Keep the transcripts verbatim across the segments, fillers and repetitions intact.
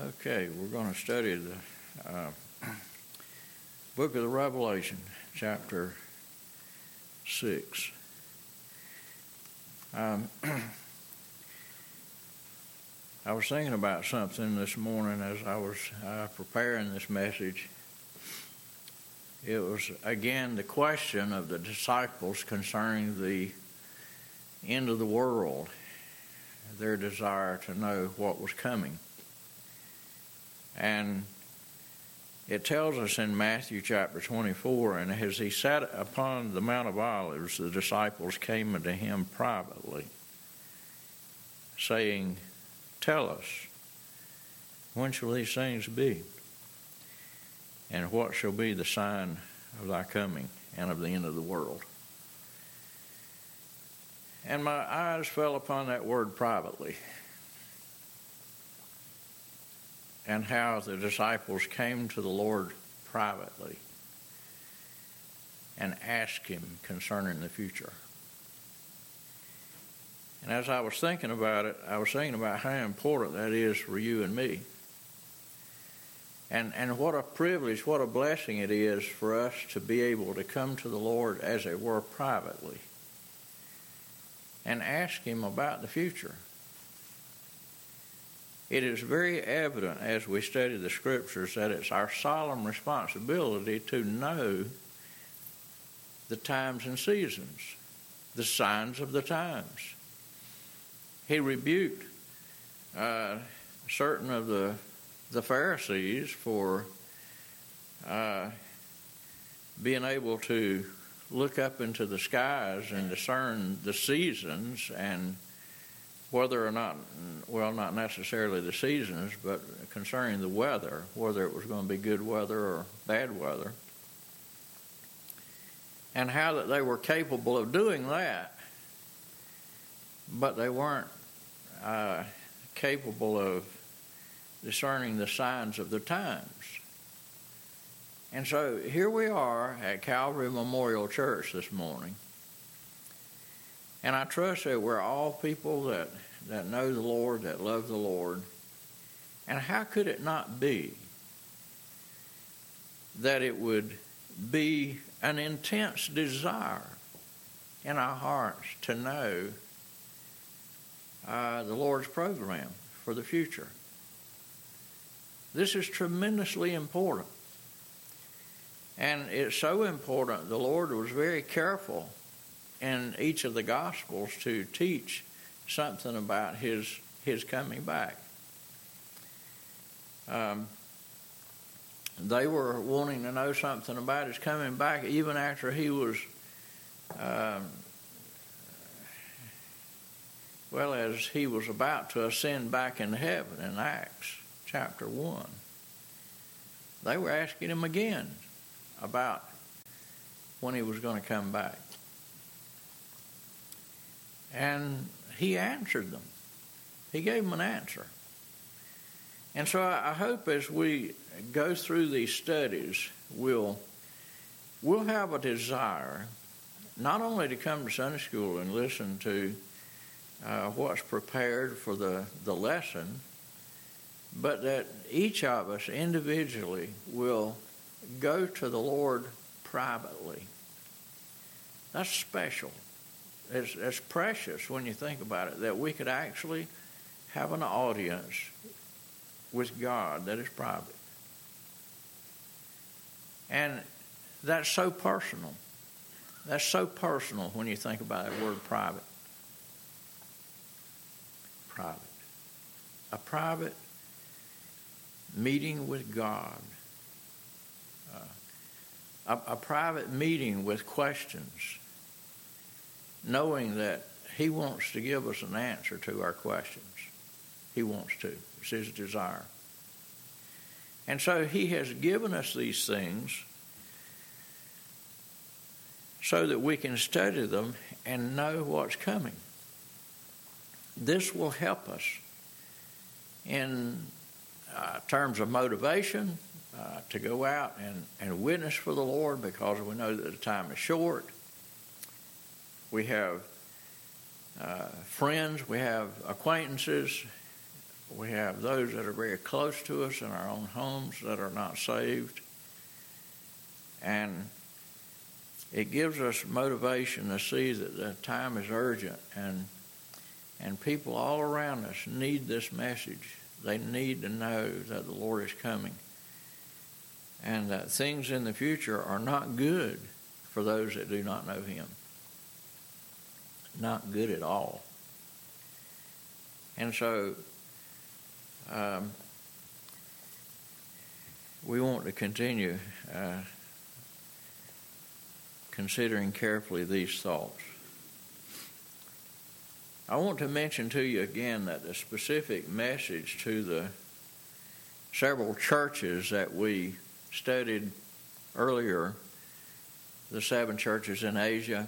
Okay, we're going to study the uh, book of the Revelation, chapter six. Um, I was thinking about something this morning as I was uh, preparing this message. It was, again, the question of the disciples concerning the end of the world, their desire to know what was coming. And it tells us in Matthew chapter twenty-four, and as he sat upon the Mount of Olives, the disciples came unto him privately, saying, Tell us, when shall these things be? And what shall be the sign of thy coming and of the end of the world? And my eyes fell upon that word privately, and how the disciples came to the Lord privately and asked him concerning the future. And as I was thinking about it, I was thinking about how important that is for you and me. And and what a privilege, what a blessing it is for us to be able to come to the Lord, as it were, privately and ask him about the future. It is very evident as we study the Scriptures that it's our solemn responsibility to know the times and seasons, the signs of the times. He rebuked uh, certain of the, the Pharisees for uh, being able to look up into the skies and discern the seasons, and whether or not, well, not necessarily the seasons, but concerning the weather, whether it was going to be good weather or bad weather, and how that they were capable of doing that, but they weren't uh, capable of discerning the signs of the times. And so here we are at Calvary Memorial Church this morning. And I trust that we're all people that, that know the Lord, that love the Lord. And how could it not be that it would be an intense desire in our hearts to know uh, the Lord's program for the future? This is tremendously important. And it's so important, the Lord was very careful in each of the Gospels to teach something about his his coming back. Um, they were wanting to know something about his coming back even after he was, um, well, as he was about to ascend back into heaven in Acts chapter one. They were asking him again about when he was going to come back. And he answered them. He gave them an answer. And so I hope as we go through these studies, we'll, we'll have a desire not only to come to Sunday school and listen to uh, what's prepared for the, the lesson, but that each of us individually will go to the Lord privately. That's special. It's, it's precious when you think about it, that we could actually have an audience with God that is private. And that's so personal. That's so personal when you think about that word private. Private. A private meeting with God. Uh, a, a private meeting with questions, knowing that he wants to give us an answer to our questions. He wants to. It's his desire. And so he has given us these things so that we can study them and know what's coming. This will help us in uh, terms of motivation uh, to go out and, and witness for the Lord, because we know that the time is short. We have uh, friends, we have acquaintances, We have those that are very close to us in our own homes that are not saved. And it gives us motivation to see that the time is urgent, and and people all around us need this message. They need to know that the Lord is coming, and that things in the future are not good for those that do not know Him. Not good at all. And so um, we want to continue uh, considering carefully these thoughts. I want to mention to you again that the specific message to the several churches that we studied earlier, the seven churches in Asia,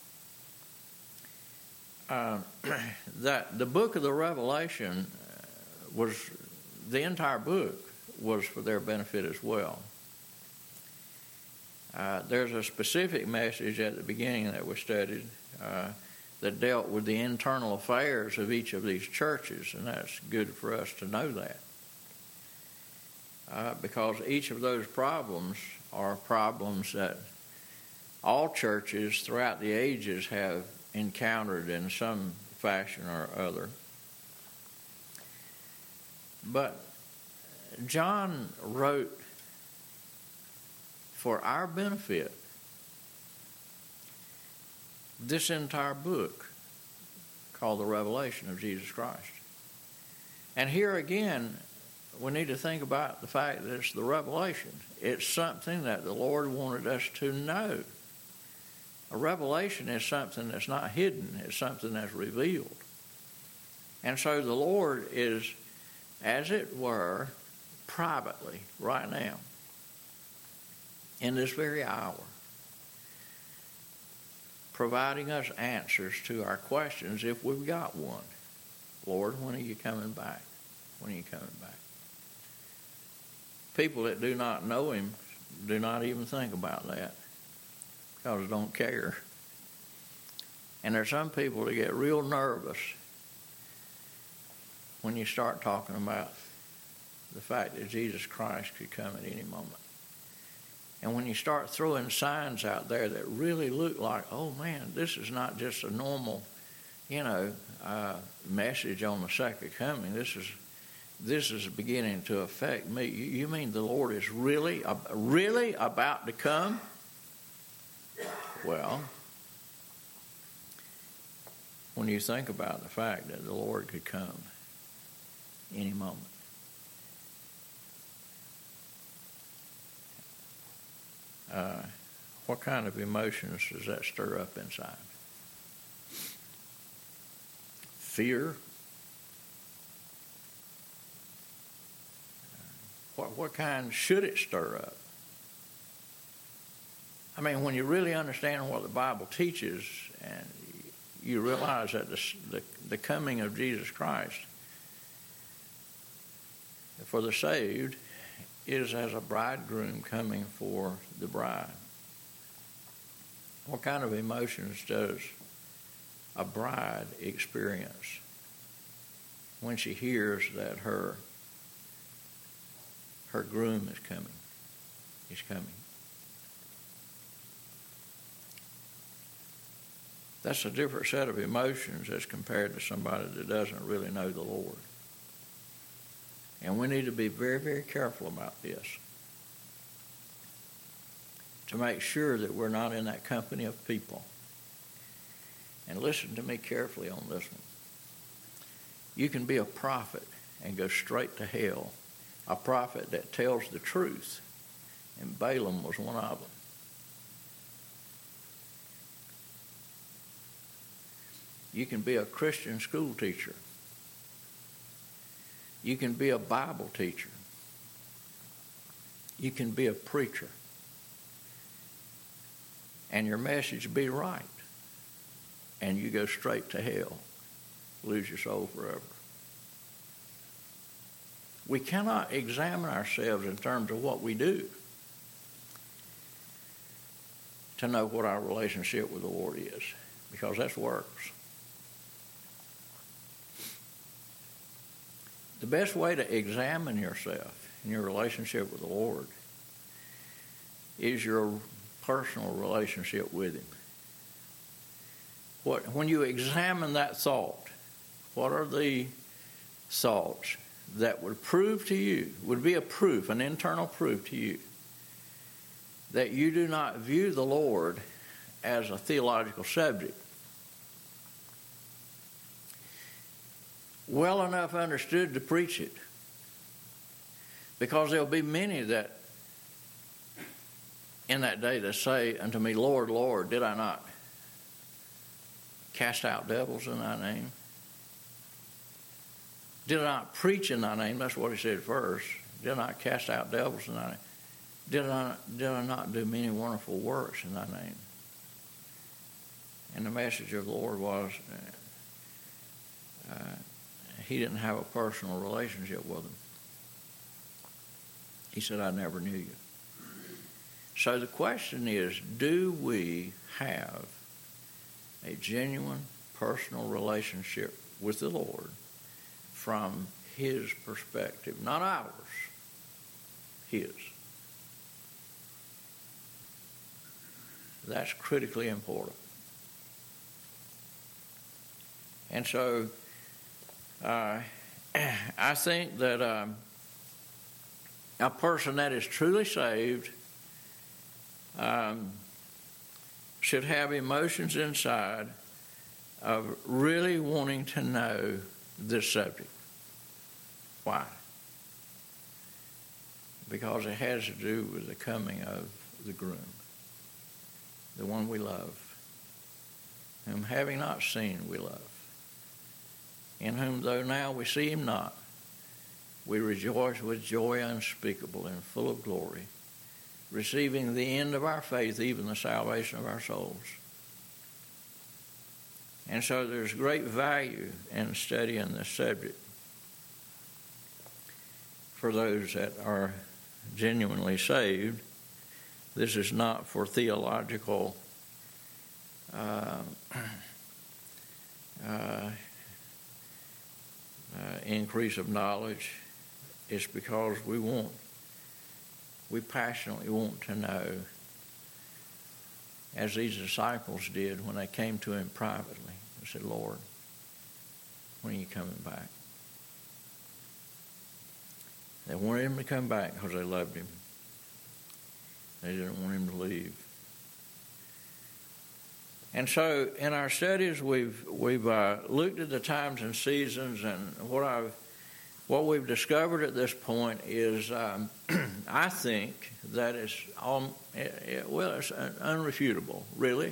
uh, that the book of the Revelation was, the entire book was for their benefit as well. Uh, there's a specific message at the beginning that we studied uh, that dealt with the internal affairs of each of these churches, and that's good for us to know that. Uh, because each of those problems are problems that all churches throughout the ages have encountered in some fashion or other. But John wrote for our benefit this entire book called the Revelation of Jesus Christ. And here again, we need to think about the fact that it's the revelation. It's something that the Lord wanted us to know. A revelation is something that's not hidden. It's something that's revealed. And so the Lord is, as it were, privately, right now, in this very hour, providing us answers to our questions if we've got one. Lord, when are you coming back? When are you coming back? People that do not know Him do not even think about that because they don't care. And there's some people that get real nervous when you start talking about the fact that Jesus Christ could come at any moment. And when you start throwing signs out there that really look like, oh man, this is not just a normal, you know, uh, message on the second coming. This is this is beginning to affect me. You, you mean the Lord is really, uh, really about to come? Well, when you think about the fact that the Lord could come any moment, Uh, what kind of emotions does that stir up inside? Fear? What, what kind should it stir up? I mean, when you really understand what the Bible teaches and you realize that the, the, the coming of Jesus Christ for the saved is as a bridegroom coming for the bride. What kind of emotions does a bride experience when she hears that her her groom is coming? He's coming. That's a different set of emotions as compared to somebody that doesn't really know the Lord. And we need to be very, very careful about this to make sure that we're not in that company of people. And listen to me carefully on this one. You can be a prophet and go straight to hell, a prophet that tells the truth, and Balaam was one of them. You can be a Christian school teacher. You can be a Bible teacher. You can be a preacher. And your message be right. And you go straight to hell. Lose your soul forever. We cannot examine ourselves in terms of what we do to know what our relationship with the Lord is, because that's works. the best way to examine yourself in your relationship with the Lord is your personal relationship with Him. What, when you examine that thought, what are the thoughts that would prove to you, would be a proof, an internal proof to you, that you do not view the Lord as a theological subject, well enough understood to preach it? Because there'll be many that in that day that say unto me, Lord, Lord, did I not cast out devils in thy name? Did I not preach in thy name? That's what he said first. Did I not cast out devils in thy name? Did I, did I not do many wonderful works in thy name? And the message of the Lord was, uh, uh, he didn't have a personal relationship with them. He said, I never knew you. So the question is, do we have a genuine personal relationship with the Lord from His perspective? Not ours, His. That's critically important. And so uh, I think that um, a person that is truly saved um, should have emotions inside of really wanting to know this subject. Why? Because it has to do with the coming of the groom, the one we love, whom having not seen we love, in whom though now we see him not, we rejoice with joy unspeakable and full of glory, receiving the end of our faith, even the salvation of our souls. And so there's great value in studying this subject for those that are genuinely saved. This is not for theological uh, uh, uh, increase of knowledge. It's because we want, we passionately want to know, as these disciples did when they came to him privately. They said, Lord, when are you coming back? They wanted him to come back because they loved him. They didn't want him to leave. And so in our studies, we've we've uh, looked at the times and seasons, and what I've what we've discovered at this point is, um, I think that it's all, it, it, well, it's unrefutable, really,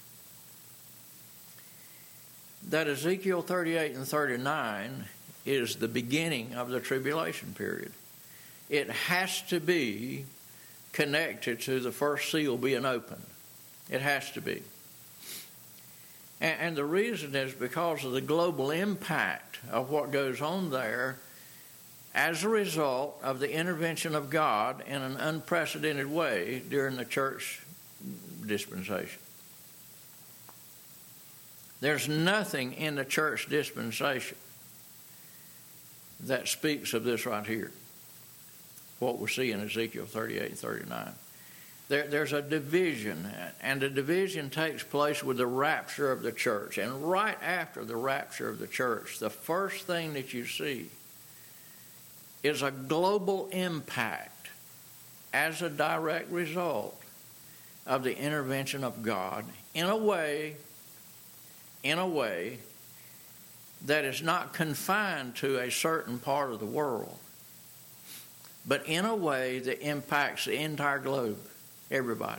that Ezekiel thirty-eight and thirty-nine is the beginning of the tribulation period. It has to be connected to the first seal being opened. It has to be. And, and the reason is because of the global impact of what goes on there as a result of the intervention of God in an unprecedented way during the church dispensation. There's nothing in the church dispensation that speaks of this right here, what we see in Ezekiel thirty-eight and thirty-nine. There, there's a division, and the division takes place with the rapture of the church. And right after the rapture of the church, the first thing that you see is a global impact as a direct result of the intervention of God in a way, in a way that is not confined to a certain part of the world, but in a way that impacts the entire globe, everybody.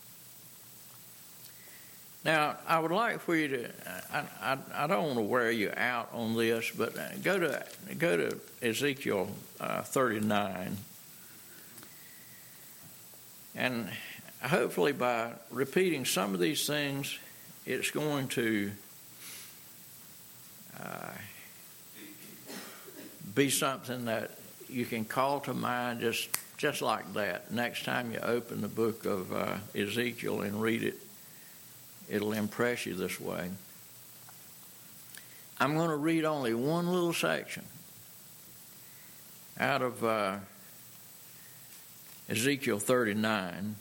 Now, I would like for you to, I, I, I don't want to wear you out on this, but go to go to Ezekiel uh, thirty-nine. And hopefully by repeating some of these things, it's going to uh, be something that you can call to mind just, just like that. Next time you open the book of uh, Ezekiel and read it, it'll impress you this way. I'm going to read only one little section out of uh, Ezekiel thirty-nine.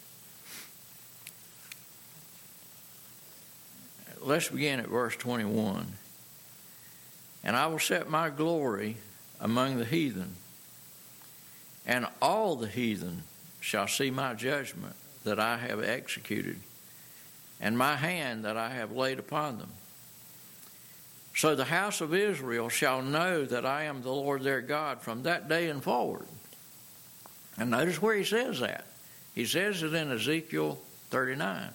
Let's begin at verse twenty-one. And I will set my glory among the heathen, and all the heathen shall see my judgment that I have executed, and my hand that I have laid upon them. So the house of Israel shall know that I am the Lord their God from that day and forward. And notice where he says that. He says it in Ezekiel thirty-nine.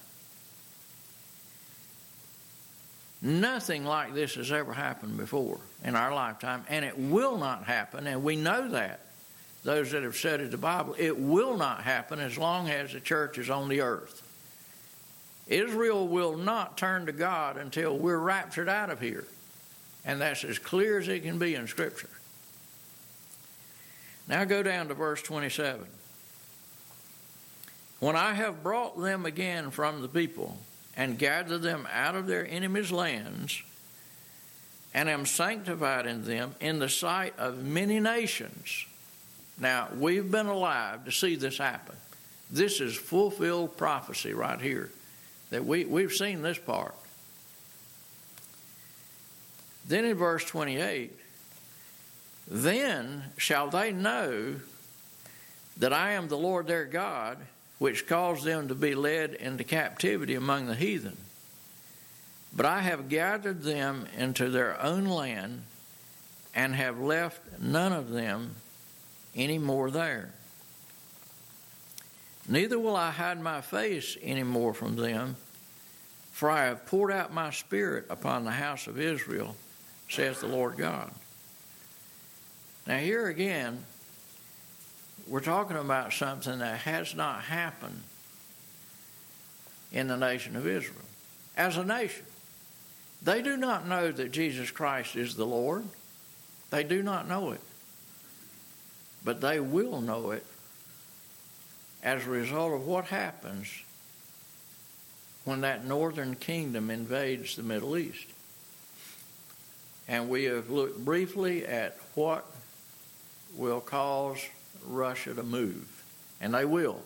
Nothing like this has ever happened before in our lifetime, and it will not happen, and we know that, those that have studied the Bible. It will not happen as long as the church is on the earth. Israel will not turn to God until we're raptured out of here, and that's as clear as it can be in Scripture. Now go down to verse twenty-seven. When I have brought them again from the people, and gather them out of their enemies' lands, and am sanctified in them in the sight of many nations. Now, we've been alive to see this happen. This is fulfilled prophecy right here, that we, we've seen this part. Then in verse twenty-eight, then shall they know that I am the Lord their God, which caused them to be led into captivity among the heathen. But I have gathered them into their own land, and have left none of them any more there. Neither will I hide my face any more from them, for I have poured out my spirit upon the house of Israel, saith the Lord God. Now here again, we're talking about something that has not happened in the nation of Israel. As a nation, they do not know that Jesus Christ is the Lord. They do not know it. But they will know it as a result of what happens when that northern kingdom invades the Middle East. And we have looked briefly at what will cause Russia to move, and they will.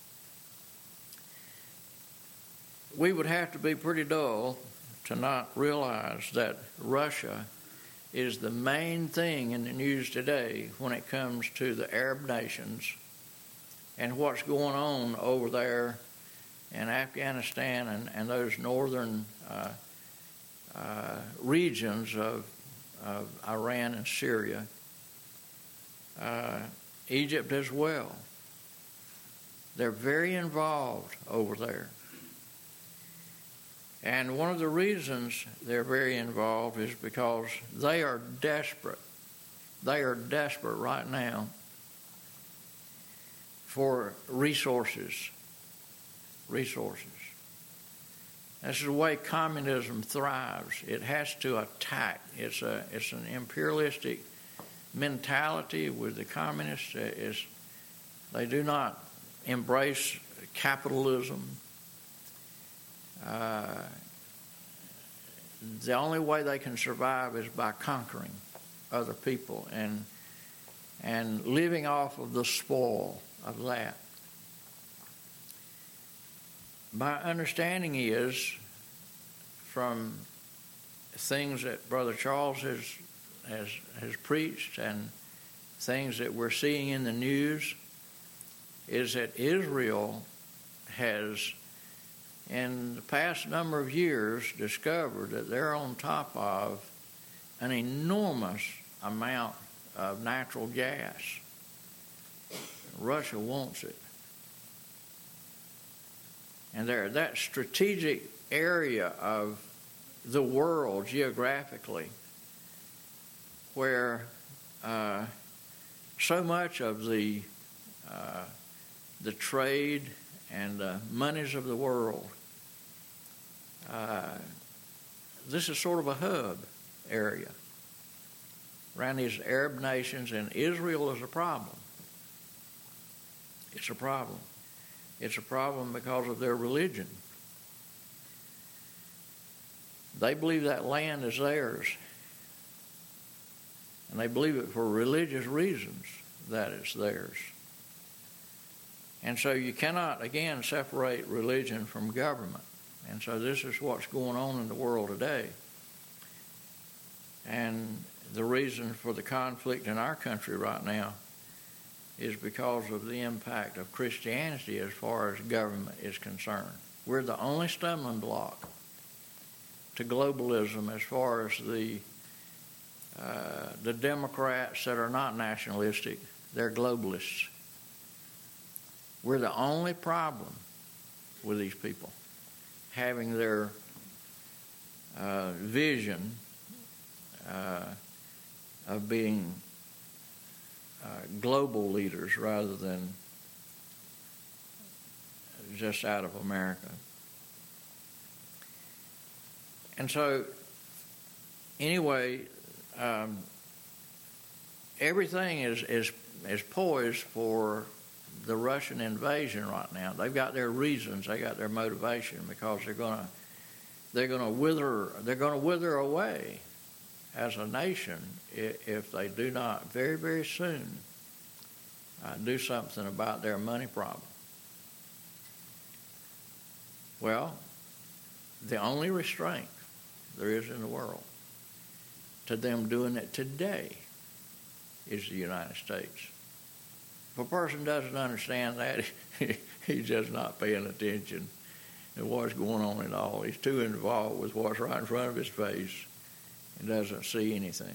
We would have to be pretty dull to not realize that Russia is the main thing in the news today when it comes to the Arab nations and what's going on over there in Afghanistan and, and those northern uh, uh, regions of, of Iran and Syria. Uh, Egypt as well. They're very involved over there. And one of the reasons they're very involved is because they are desperate. They are desperate right now for resources. Resources. This is the way communism thrives. It has to attack. It's a it's an imperialistic mentality with the communists. Is they do not embrace capitalism. Uh, the only way they can survive is by conquering other people and and living off of the spoil of that. My understanding is, from things that Brother Charles has has has preached and things that we're seeing in the news, is that Israel has, in the past number of years, discovered that they're on top of an enormous amount of natural gas. Russia wants it. And they're that strategic area of the world geographically where uh, so much of the uh, the trade and the monies of the world, uh, this is sort of a hub area around these Arab nations, and Israel is a problem. It's a problem. It's a problem because of their religion. They believe that land is theirs. And they believe it for religious reasons that it's theirs. And so you cannot, again, separate religion from government. And so this is what's going on in the world today. And the reason for the conflict in our country right now is because of the impact of Christianity as far as government is concerned. We're the only stumbling block to globalism as far as the uh, the Democrats that are not nationalistic, they're globalists. We're the only problem with these people having their uh, vision uh, of being uh, global leaders rather than just out of America. And so, anyway, um, everything is, is is poised for the Russian invasion right now. They've got their reasons, they got their motivation, because they're gonna they're gonna wither they're gonna wither away as a nation if they do not very very soon uh, do something about their money problem. Well, the only restraint there is in the world to them doing it today is the United States. If a person doesn't understand that, he's just not paying attention to what's going on at all. He's too involved with what's right in front of his face and doesn't see anything.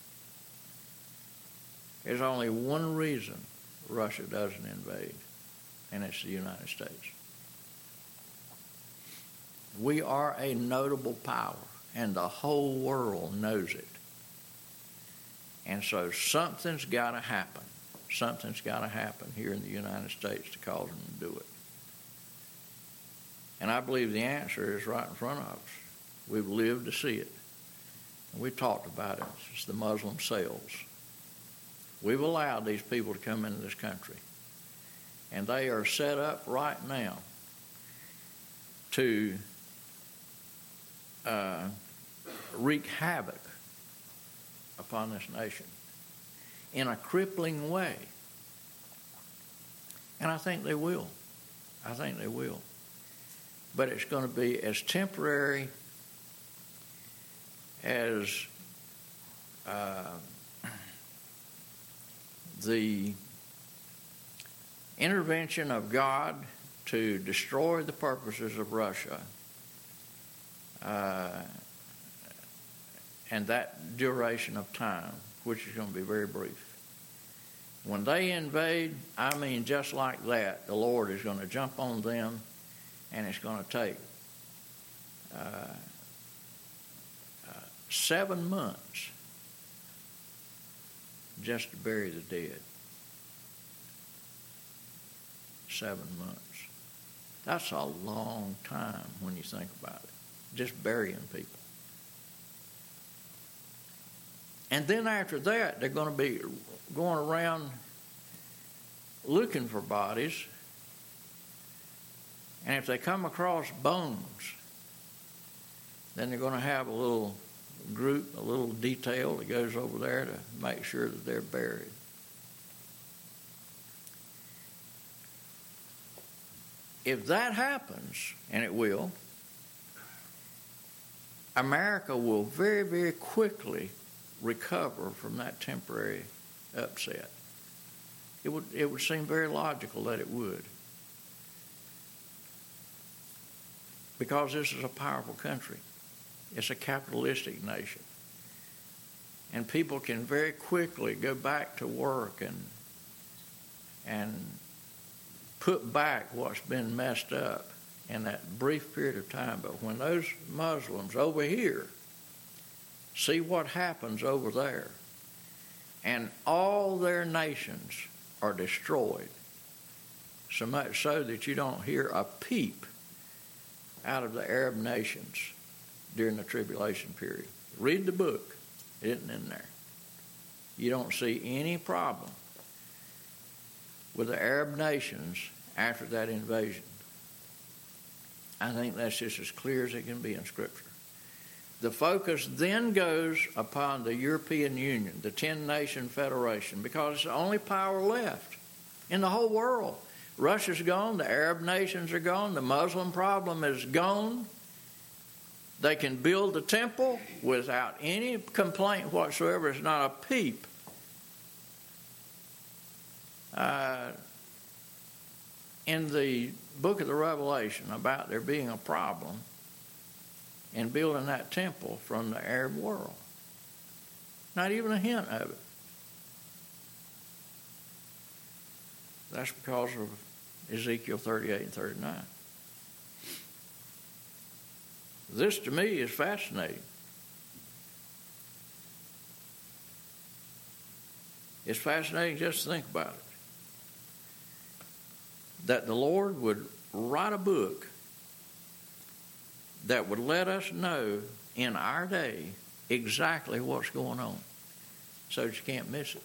There's only one reason Russia doesn't invade, and it's the United States. We are a notable power, and the whole world knows it. And so something's got to happen. Something's got to happen here in the United States to cause them to do it. And I believe the answer is right in front of us. We've lived to see it. And we've talked about it. It's the Muslim cells. We've allowed these people to come into this country. And they are set up right now to uh, wreak havoc upon this nation in a crippling way. And I think they will. I think they will. But it's going to be as temporary as uh, the intervention of God to destroy the purposes of Russia, uh, and that duration of time, which is going to be very brief. When they invade, I mean just like that, the Lord is going to jump on them, and it's going to take uh, uh, seven months just to bury the dead. Seven months. That's a long time when you think about it, just burying people. And then after that, they're going to be going around looking for bodies. And if they come across bones, then they're going to have a little group, a little detail that goes over there to make sure that they're buried. If that happens, and it will, America will very, very quickly recover from that temporary upset. It would it would seem very logical that it would. Because this is a powerful country. It's a capitalistic nation. And people can very quickly go back to work and and put back what's been messed up in that brief period of time. But when those Muslims over here see what happens over there, and all their nations are destroyed, so much so that you don't hear a peep out of the Arab nations during the tribulation period. Read the book. It isn't in there. You don't see any problem with the Arab nations after that invasion. I think that's just as clear as it can be in Scripture. the focus then goes upon the European Union, the ten-nation federation, because it's the only power left in the whole world. Russia's gone, the Arab nations are gone, the Muslim problem is gone. They can build the temple without any complaint whatsoever. It's not a peep. Uh, in the book of the Revelation about there being a problem in building that temple from the Arab world. Not even a hint of it. That's because of Ezekiel thirty-eight and thirty-nine. This to me is fascinating. It's fascinating just to think about it. That the Lord would write a book that would let us know in our day exactly what's going on so that you can't miss it.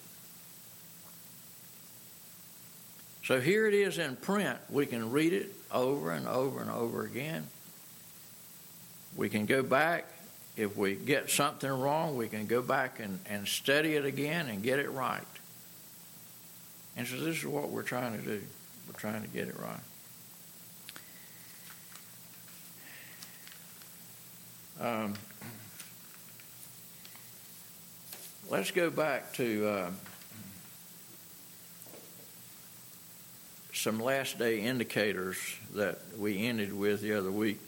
So here it is in print. We can read it over and over and over again. We can go back. If we get something wrong, we can go back and, and study it again and get it right. And so this is what we're trying to do. We're trying to get it right. Um, let's go back to uh, some last day indicators that we ended with the other week.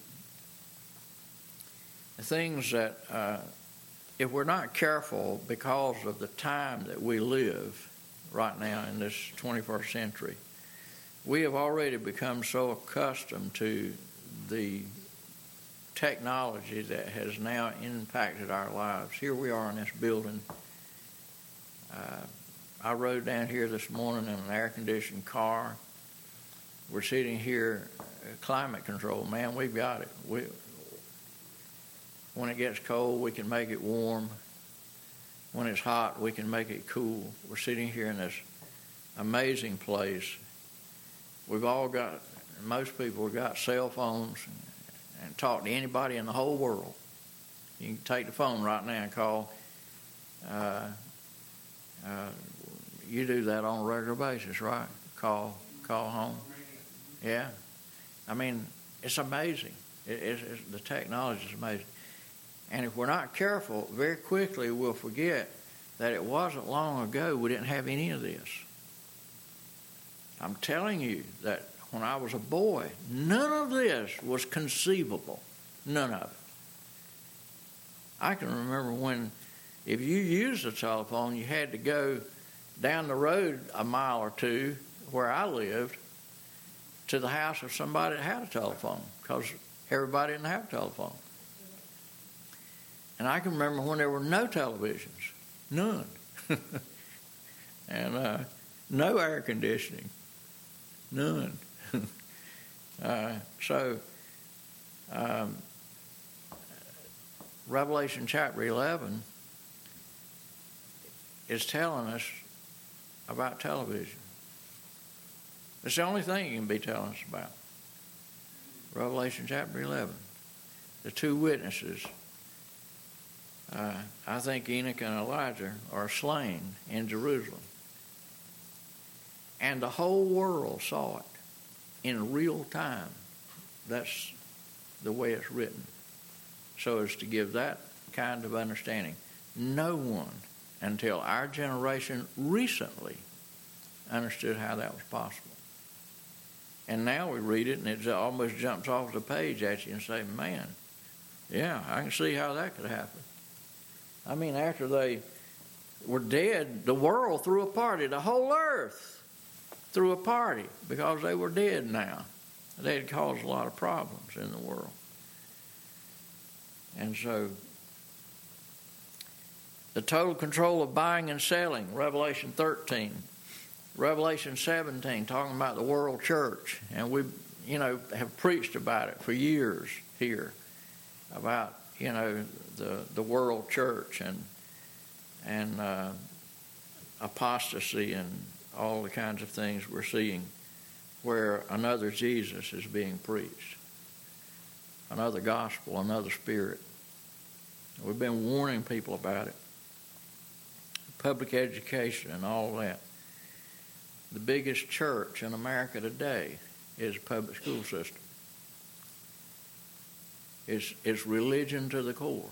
Things that, uh, if we're not careful because of the time that we live right now in this twenty-first century, we have already become so accustomed to the technology that has now impacted our lives. Here we are in this building. Uh, I rode down here this morning in an air-conditioned car. We're sitting here, uh, climate control. Man, we've got it. We, when it gets cold, we can make it warm. When it's hot, we can make it cool. We're sitting here in this amazing place. We've all got, most people have got cell phones and, and talk to anybody in the whole world. You can take the phone right now and call. Uh, uh, you do that on a regular basis, right? Call, call home. Yeah. I mean, it's amazing. It, it's, it's, the technology is amazing. And if we're not careful, very quickly we'll forget that it wasn't long ago we didn't have any of this. I'm telling you that when I was a boy, none of this was conceivable. None of it. I can remember when, if you used a telephone, you had to go down the road a mile or two where I lived to the house of somebody that had a telephone, because everybody didn't have a telephone. And I can remember when there were no televisions, none, and uh, no air conditioning, none. uh, so, um, Revelation chapter eleven is telling us about television. It's the only thing it can be telling us about. Revelation chapter eleven. The two witnesses. Uh, I think Enoch and Elijah are slain in Jerusalem. And the whole world saw it in real time. That's the way it's written. So as to give that kind of understanding. No one until our generation recently understood how that was possible. And now we read it and it almost jumps off the page at you and say, man, yeah, I can see how that could happen. I mean, after they were dead, the world threw a party. The whole earth threw a party because they were dead now. They had caused a lot of problems in the world. And so, the total control of buying and selling, Revelation thirteen. Revelation seventeen, talking about the world church. And we, you know, have preached about it for years here, about, you know, the, the world church and and uh, apostasy and all the kinds of things we're seeing where another Jesus is being preached, another gospel, another spirit. We've been warning people about it. Public education and all that. The biggest church in America today is a public school system. It's, it's religion to the core.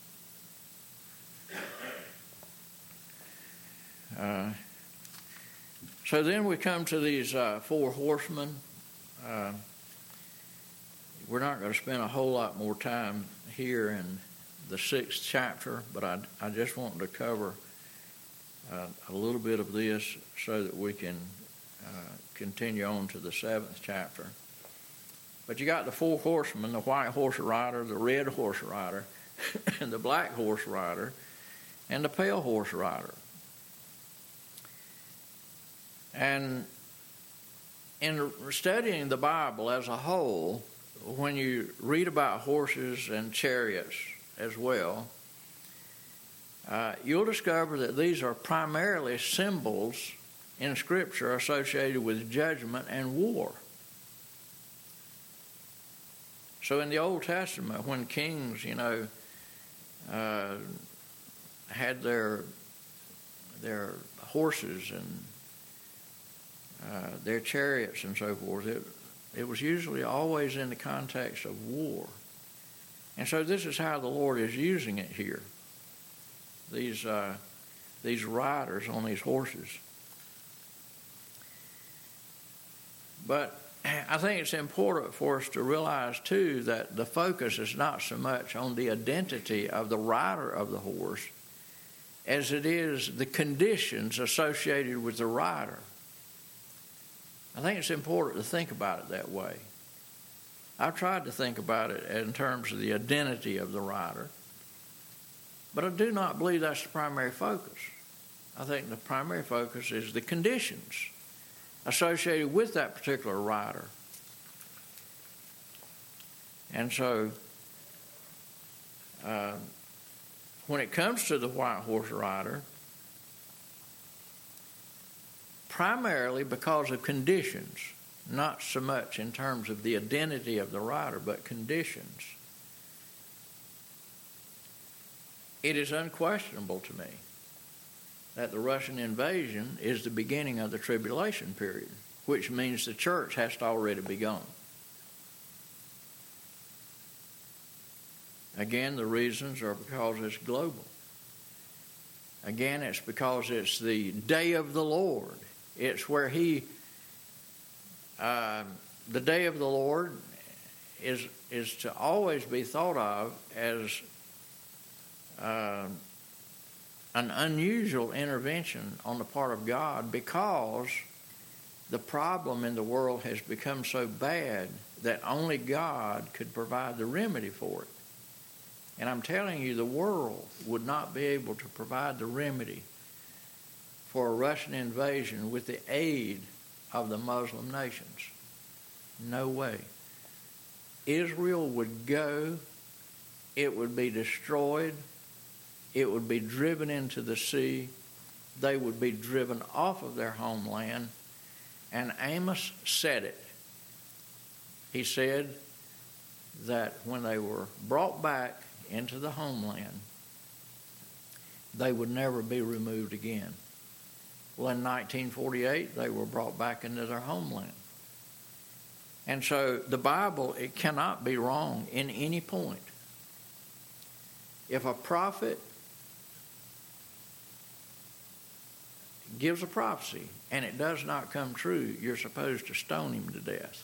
Uh, so then we come to these uh, four horsemen. Uh, we're not going to spend a whole lot more time here in the sixth chapter, but I, I just wanted to cover uh, a little bit of this so that we can uh, continue on to the seventh chapter. But you got the four horsemen, the white horse rider, the red horse rider, and the black horse rider, and the pale horse rider. And in studying the Bible as a whole, when you read about horses and chariots as well, uh, you'll discover that these are primarily symbols in Scripture associated with judgment and war. So in the Old Testament, when kings, you know, uh, had their their horses and uh, their chariots and so forth, it, it was usually always in the context of war. And so this is how the Lord is using it here. These uh, these riders on these horses. But I think it's important for us to realize, too, that the focus is not so much on the identity of the rider of the horse as it is the conditions associated with the rider. I think it's important to think about it that way. I've tried to think about it in terms of the identity of the rider, but I do not believe that's the primary focus. I think the primary focus is the conditions associated with that particular rider. And so, uh, when it comes to the white horse rider, primarily because of conditions, not so much in terms of the identity of the rider, but conditions, it is unquestionable to me that the Russian invasion is the beginning of the tribulation period, which means the church has to already begun. Again, the reasons are because it's global. Again, it's because it's the day of the Lord. It's where he, uh, the day of the Lord is is to always be thought of as uh, an unusual intervention on the part of God, because the problem in the world has become so bad that only God could provide the remedy for it. And I'm telling you, the world would not be able to provide the remedy for a Russian invasion with the aid of the Muslim nations. No way. Israel would go, it would be destroyed, it would be driven into the sea, they would be driven off of their homeland, and Amos said it. He said that when they were brought back into the homeland, they would never be removed again. Well, in nineteen forty-eight, they were brought back into their homeland. And so the Bible, it cannot be wrong in any point. If a prophet gives a prophecy and it does not come true, you're supposed to stone him to death.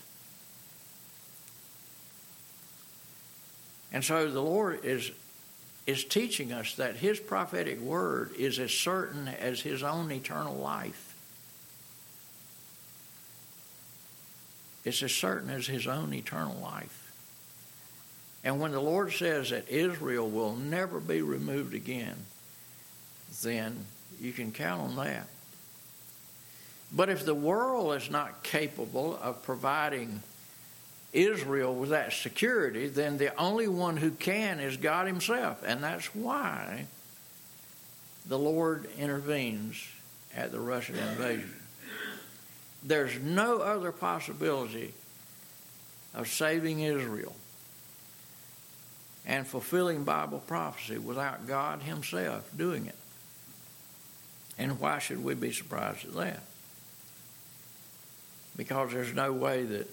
And so the Lord is is teaching us that his prophetic word is as certain as his own eternal life. It's as certain as his own eternal life. And when the Lord says that Israel will never be removed again, then you can count on that. But if the world is not capable of providing Israel with that security, then the only one who can is God himself. And that's why the Lord intervenes at the Russian invasion. There's no other possibility of saving Israel and fulfilling Bible prophecy without God himself doing it. And why should we be surprised at that? Because there's no way that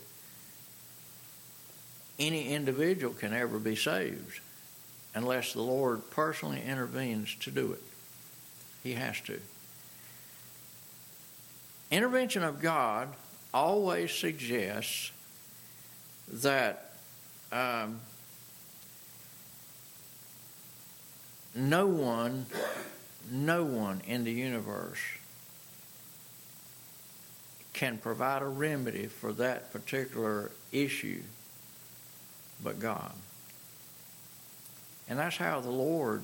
any individual can ever be saved unless the Lord personally intervenes to do it. He has to. Intervention of God always suggests that um, no one, no one in the universe can provide a remedy for that particular issue but God. And that's how the Lord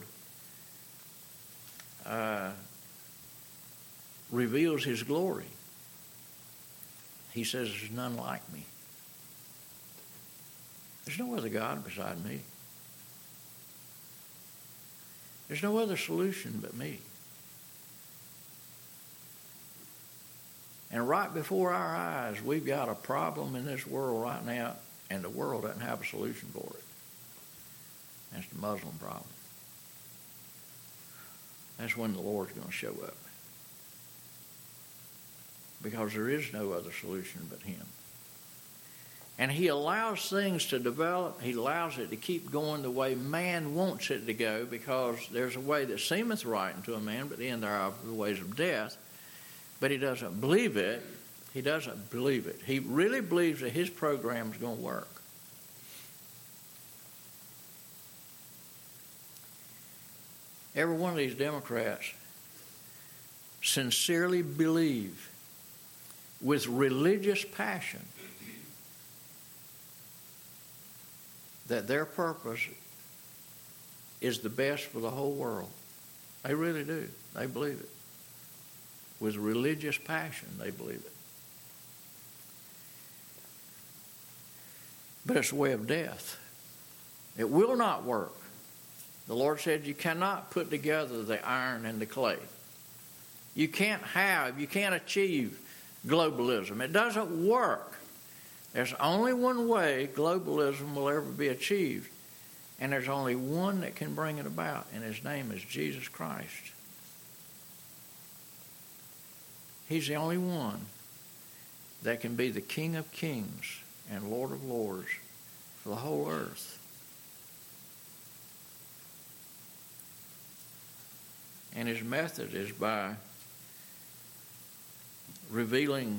uh, reveals his glory. He says, there's none like me. There's no other God beside me. There's no other solution but me. And right before our eyes, we've got a problem in this world right now, and the world doesn't have a solution for it. That's the Muslim problem. That's when the Lord's going to show up. Because there is no other solution but him. And he allows things to develop. He allows it to keep going the way man wants it to go, because there's a way that seemeth right unto a man, but the end thereof are the ways of death. But he doesn't believe it. He doesn't believe it. He really believes that his program is going to work. Every one of these Democrats sincerely believe with religious passion that their purpose is the best for the whole world. They really do. They believe it. With religious passion, they believe it. But it's a way of death. It will not work. The Lord said you cannot put together the iron and the clay. You can't have, you can't achieve globalism. It doesn't work. There's only one way globalism will ever be achieved, and there's only one that can bring it about, and his name is Jesus Christ. He's the only one that can be the King of Kings and Lord of Lords for the whole earth. And his method is by revealing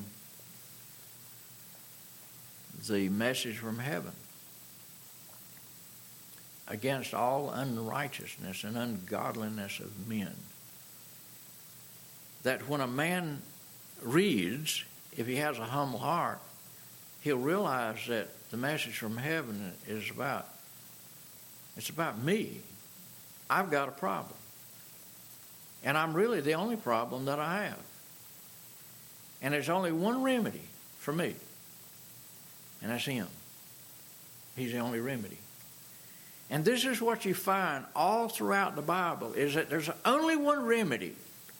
the message from heaven against all unrighteousness and ungodliness of men. That when a man reads, if he has a humble heart, he'll realize that the message from heaven is about, it's about me. I've got a problem. And I'm really the only problem that I have. And there's only one remedy for me. And that's him. He's the only remedy. And this is what you find all throughout the Bible, is that there's only one remedy.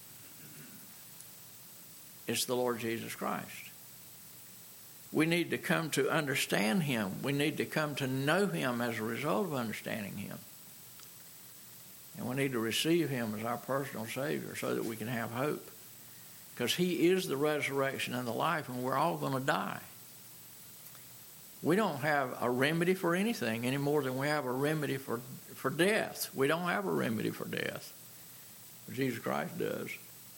It's the Lord Jesus Christ. We need to come to understand him. We need to come to know him as a result of understanding him. And we need to receive him as our personal Savior so that we can have hope. Because he is the resurrection and the life, and we're all going to die. We don't have a remedy for anything any more than we have a remedy for, for death. We don't have a remedy for death. But Jesus Christ does.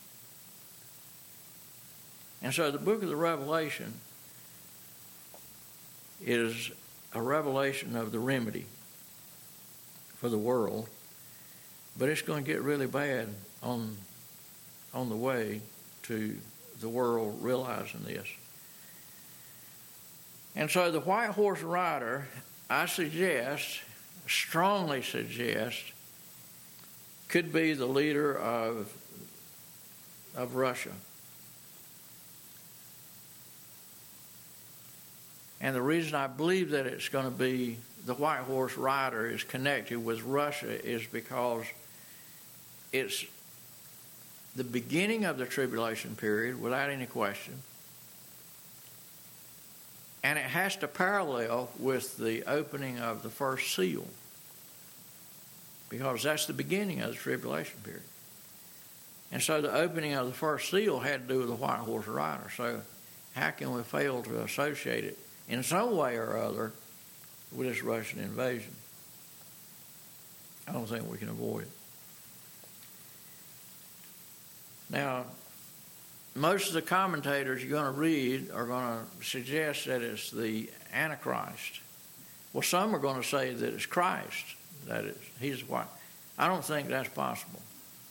And so the book of the Revelation is a revelation of the remedy for the world. But it's going to get really bad on, on the way to the world realizing this. And so the white horse rider, I suggest, strongly suggest, could be the leader of, of Russia. And the reason I believe that it's going to be the white horse rider is connected with Russia is because it's the beginning of the tribulation period, without any question. And it has to parallel with the opening of the first seal. because that's the beginning of the tribulation period. And so the opening of the first seal had to do with the white horse rider. So how can we fail to associate it in some way or other with this Russian invasion? I don't think we can avoid it. Now, most of the commentators you're going to read are going to suggest that it's the Antichrist. Well, some are going to say that it's Christ, that is, he's what. I don't think that's possible.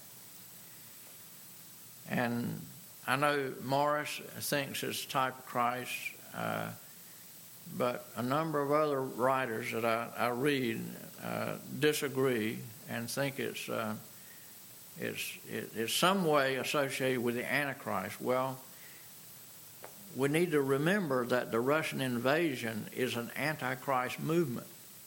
And I know Morris thinks it's a type of Christ, uh, but a number of other writers that I, I read uh, disagree and think it's uh, it's it, it's some way associated with the Antichrist. Well, we need to remember that the Russian invasion is an Antichrist movement,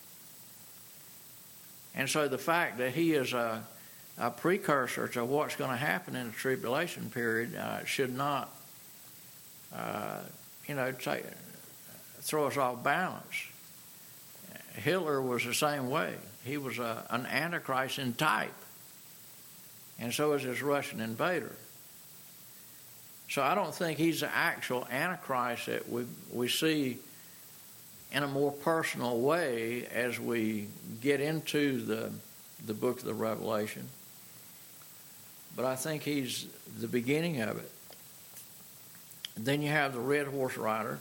and so the fact that he is a a precursor to what's going to happen in the tribulation period uh, should not, uh, you know, take, throw us off balance. Hitler was the same way. He was a, an Antichrist in type, and so is this Russian invader. So I don't think he's the actual Antichrist that we we see in a more personal way as we get into the the book of the Revelation. But I think he's the beginning of it. And then you have the red horse rider.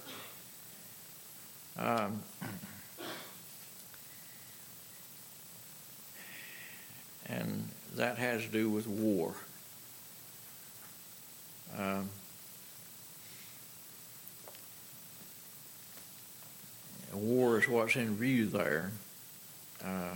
Um, and that has to do with war. Um, war is what's in view there. Uh,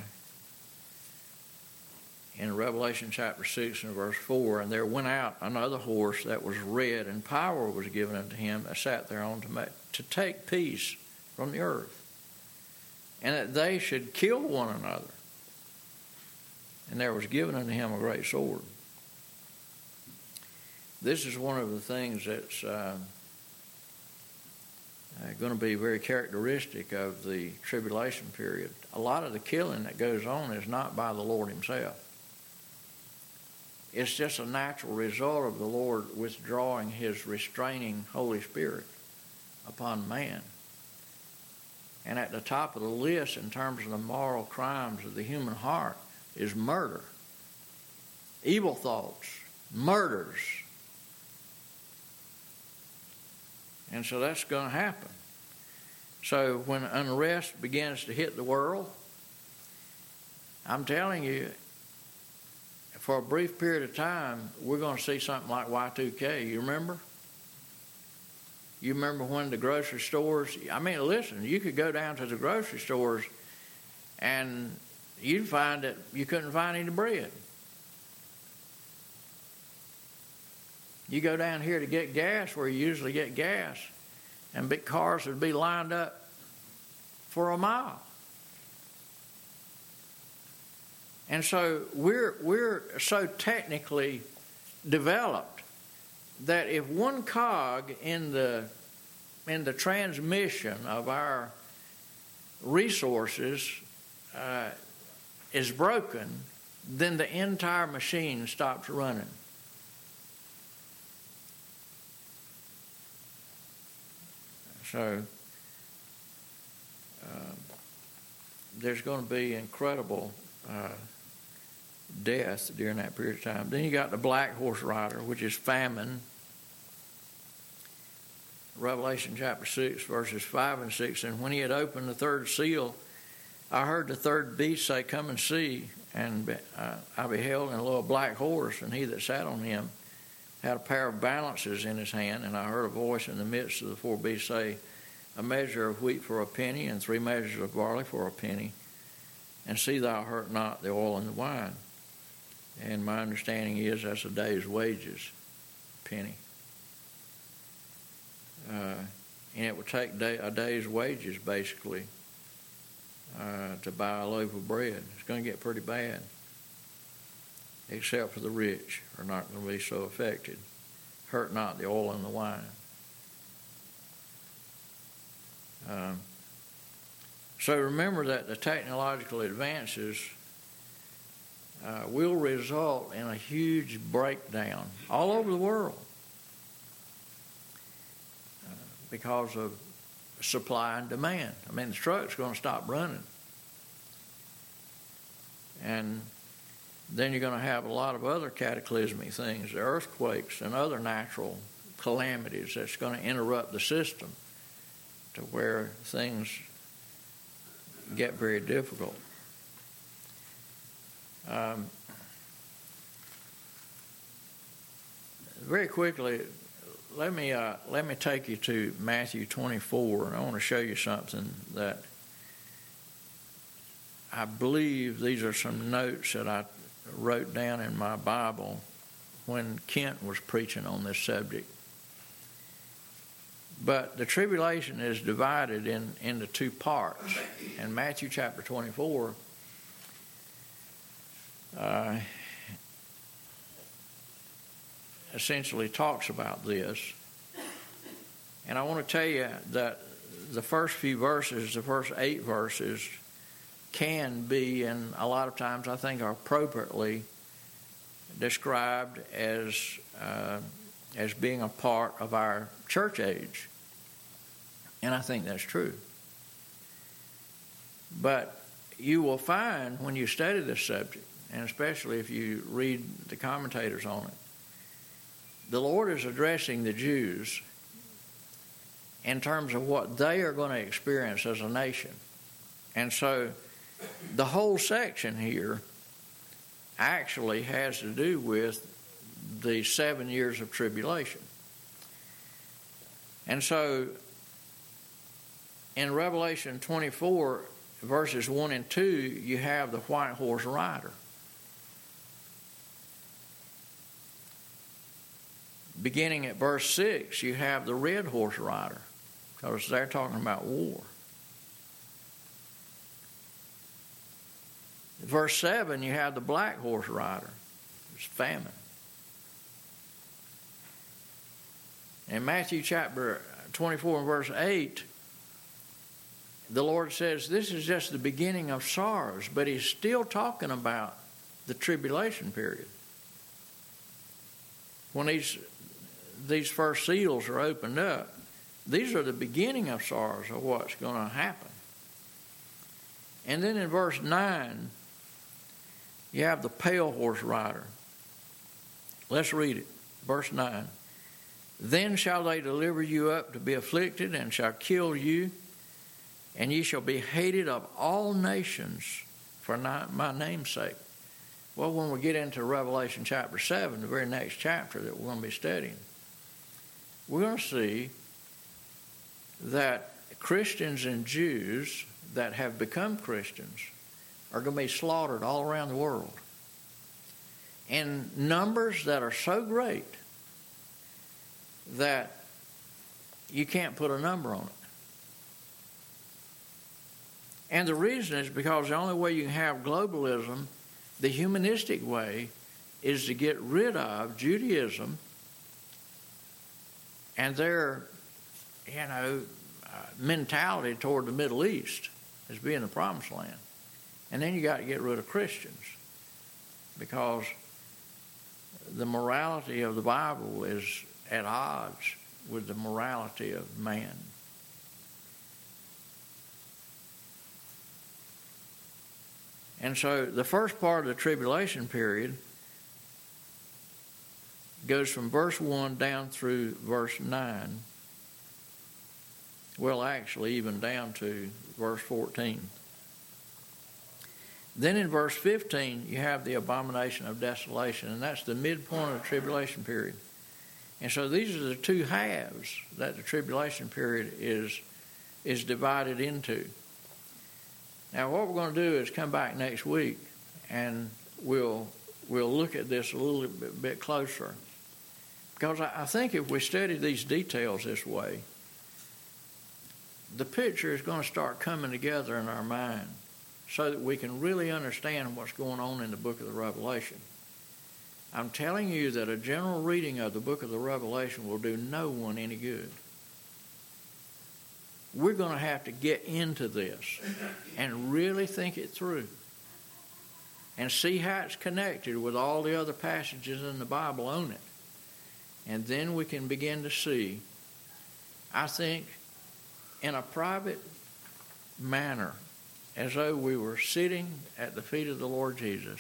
in Revelation chapter six and verse four, and there went out another horse that was red, and power was given unto him that sat thereon to, make, to take peace from the earth, and that they should kill one another. And there was given unto him a great sword. This is one of the things that's uh, uh, going to be very characteristic of the tribulation period. A lot of the killing that goes on is not by the Lord himself. It's just a natural result of the Lord withdrawing his restraining Holy Spirit upon man. And at the top of the list in terms of the moral crimes of the human heart is murder, evil thoughts, murders. And so that's going to happen. So when unrest begins to hit the world, I'm telling you, for a brief period of time, we're going to see something like Y two K. You remember? You remember when the grocery stores, I mean, listen, you could go down to the grocery stores and you'd find that you couldn't find any bread. You go down here to get gas where you usually get gas, and big cars would be lined up for a mile. And so we're we're so technically developed that if one cog in the in the transmission of our resources uh, is broken, then the entire machine stops running. So uh, there's going to be incredible uh, death during that period of time. Then you got the black horse rider, which is famine. Revelation chapter six, verses five and six. And when he had opened the third seal, I heard the third beast say, "Come and see." And uh, I beheld, and lo, a black horse, and he that sat on him had a pair of balances in his hand. And I heard a voice in the midst of the four beasts say, "A measure of wheat for a penny, and three measures of barley for a penny. And see thou hurt not the oil and the wine." And my understanding is that's a day's wages, penny. Uh, and it would take day, a day's wages, basically, uh, to buy a loaf of bread. It's going to get pretty bad. Except for the rich are not going to be so affected. Hurt not the oil and the wine. Um, so remember that the technological advances uh, will result in a huge breakdown all over the world uh, because of supply and demand. I mean, the truck's going to stop running. And then you're going to have a lot of other cataclysmic things, earthquakes and other natural calamities that's going to interrupt the system to where things get very difficult. Um, very quickly, let me uh, let me take you to Matthew twenty-four, and I want to show you something that I believe these are some notes that I wrote down in my Bible when Kent was preaching on this subject. But the tribulation is divided in, into two parts. In Matthew chapter twenty-four, uh, essentially talks about this. And I want to tell you that the first few verses, the first eight verses, can be, and a lot of times I think are appropriately described as uh, as being a part of our church age. And I think that's true. But you will find when you study this subject, and especially if you read the commentators on it, the Lord is addressing the Jews in terms of what they are going to experience as a nation. And so the whole section here actually has to do with the seven years of tribulation. And so in Revelation twenty-four, verses one and two, you have the white horse rider. Beginning at verse six, you have the red horse rider, because they're talking about war. Verse seven, you have the black horse rider. It's famine. In Matthew chapter twenty-four and verse eight, the Lord says this is just the beginning of sorrows, but he's still talking about the tribulation period. When these, these first seals are opened up, these are the beginning of sorrows of what's going to happen. And then in verse nine, you have the pale horse rider. Let's read it. Verse nine. Then shall they deliver you up to be afflicted, and shall kill you, and ye shall be hated of all nations for my name's sake. Well, when we get into Revelation chapter seven, the very next chapter that we're going to be studying, we're going to see that Christians and Jews that have become Christians are going to be slaughtered all around the world in numbers that are so great that you can't put a number on it. And the reason is because the only way you can have globalism, the humanistic way, is to get rid of Judaism and their, you know, uh, mentality toward the Middle East as being the promised land. And then you got to get rid of Christians, because the morality of the Bible is at odds with the morality of man. And so the first part of the tribulation period goes from verse one down through verse nine. Well, actually, even down to verse fourteen. Then in verse fifteen, you have the abomination of desolation, and that's the midpoint of the tribulation period. And so these are the two halves that the tribulation period is, is divided into. Now, what we're going to do is come back next week, and we'll we'll look at this a little bit, bit closer. Because I, I think if we study these details this way, the picture is going to start coming together in our mind so that we can really understand what's going on in the book of the Revelation. I'm telling you that a general reading of the book of the Revelation will do no one any good. We're going to have to get into this and really think it through. and see how it's connected with all the other passages in the Bible on it. And then we can begin to see, I think, in a private manner, as though we were sitting at the feet of the Lord Jesus,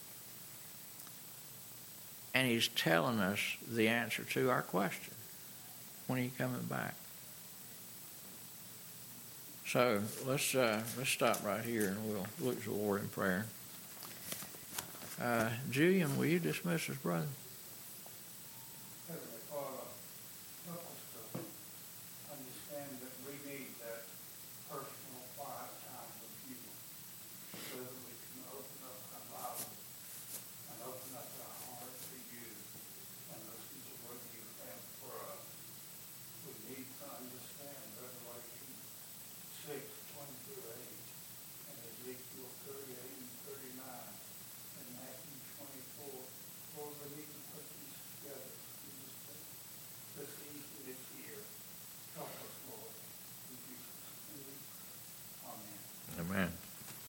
and He's telling us the answer to our question. When are you coming back? So let's uh, let's stop right here, and we'll look to the Lord in prayer. Uh, Julian, will you dismiss us, brother?